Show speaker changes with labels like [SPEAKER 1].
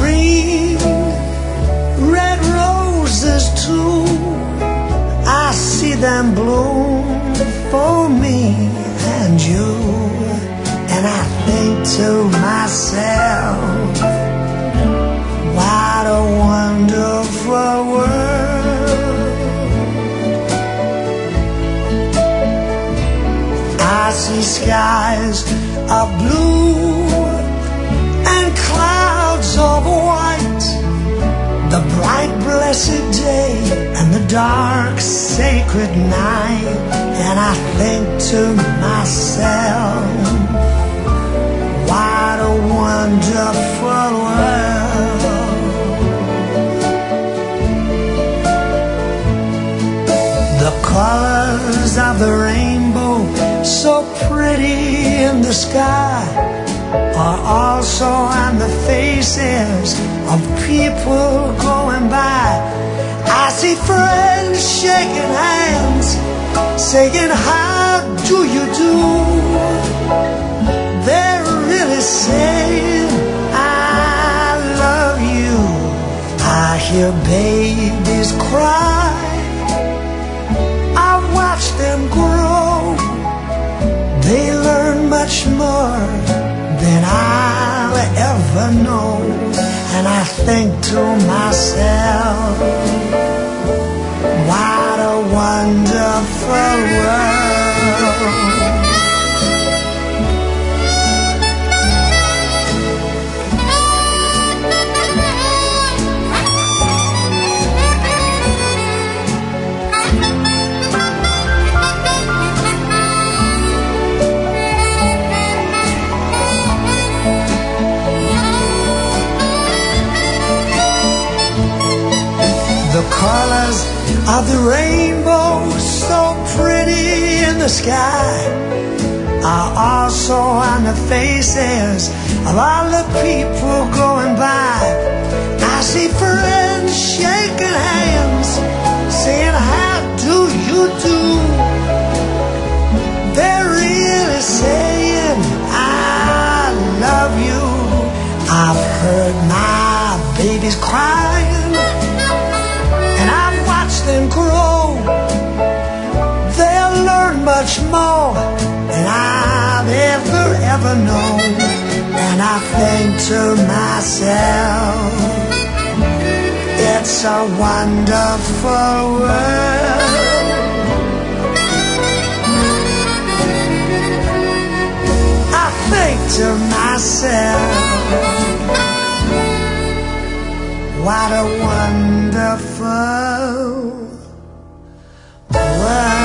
[SPEAKER 1] green, red roses too. I see them bloom for me and you. And I think to myself, what a wonderful world. I see skies of blue and clouds of white, the bright blessed day and the dark sacred night. And I think to myself, what a wonderful world. The colors of the rainbow, so pretty in the sky, are also on the faces of people going by. I see friends shaking hands, saying, how do you do? They're really saying, I love you. I hear babies cry, I watch them grow. They learn much more than I'll ever know. And I think to myself, what a wonderful world. The colors of the rainbow, so pretty in the sky, are also on the faces of all the people going by. I see friends shaking hands, saying, how do you do? They're really saying, I love you. I've heard my babies crying, and I've watched them grow. They'll learn much more than I've ever known. And I think to myself, it's a wonderful world. I think to myself, what a wonderful world.